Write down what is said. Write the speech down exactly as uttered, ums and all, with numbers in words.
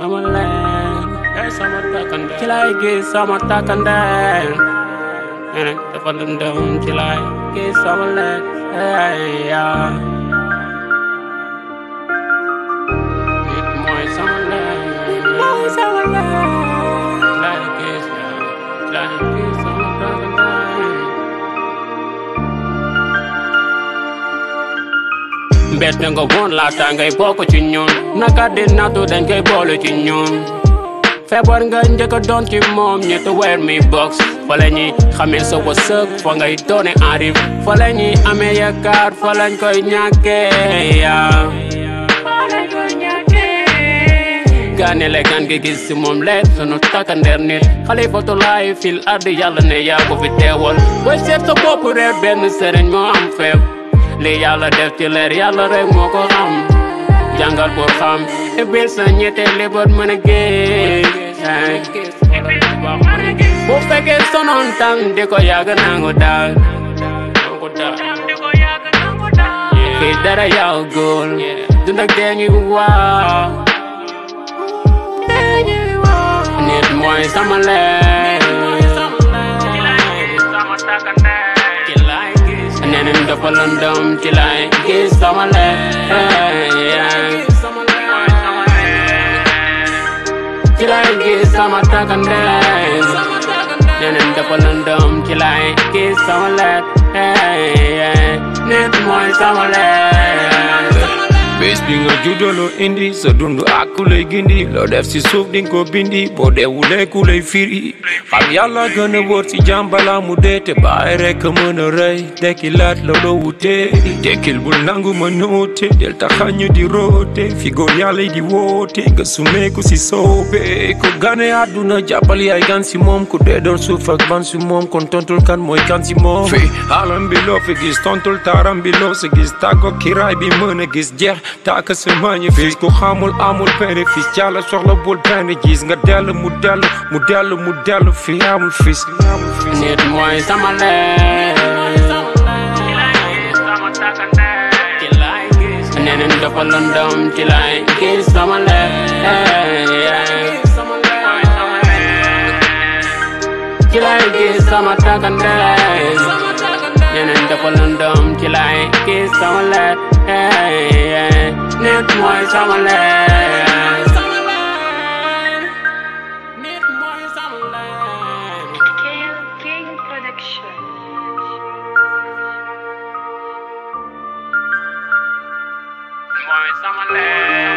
sama leen yaay sama takkandeer ci laay gis sama takkandeer nene dafa lëndëm ci laay gis sama leen yaa nit mooy sama leen nit mooy sama leen ci laay gis ci laay gis sama takkandeer mbett nga woon laata ngay bokk ci ñun naka di nattu dañ koy boole ci ñun feebar nga njëkk a doon ci moom ñetti weer mi box fa la ñuy xamee sa wërsëg fa ngay doone arrive fa la ñuy amee yaakaar fa lañ koy ñàkkee yaa gaane le gan gi gis si moom leen sunu takkandeer nit xalifatu laay fil ardi yàlla ne yaa ko fi teewal booy seet sa bopp reer benn sëriñ moo am feeb li yàlla def ci leer yàlla rek moo ko xam jàngal pour xam ibil sa ñette libat mën a géej bu fekkee sonoon tàng di ko yàgg nangu daal fii dara yàggul dund ak dee ngi waaw nit mooy sama leer neneen dafa lëndëm ci laay gis sama leer ci laay gis sama takkandeer neneen dafa lëndëm ci laay gis sama leer nit mooy sama leer bés bi nga juddaloo indi sa dundu ak ku lay gindi loo def si suuf dinga ko bindi boo deewulee ku lay firi xam yàlla gën a wóor si jaam balaa mu dee te bàyyi rek mën a rey dekki laat looloo wutee dekkil bul nangu ma noote del taxañu di roote fi góor yàlla di woote nga sumeeku si soobe ku gane àdduna jàppal yaay gan si moom ku dee doon suuf ak ban si moom kon tontul kan mooy kan si moom fi alam bi loo fi gis tontul taaram bi loo si gis tàggo kiraay bi mën a gis jeex taaka sa magnifique ku xamul amul bénéfice jàlla soxla bul benn gis nga dellu mu dellu mu dellu mu dellu fi amul fis nit mooy sama leer neneen dafa lëndëm ci laay gis sama leer ci laay gis sama takkandeer neneen dafa lëndëm ci laay gis sama leer nit mooy sama leer nit mooy sama leer King Production mooy sama leer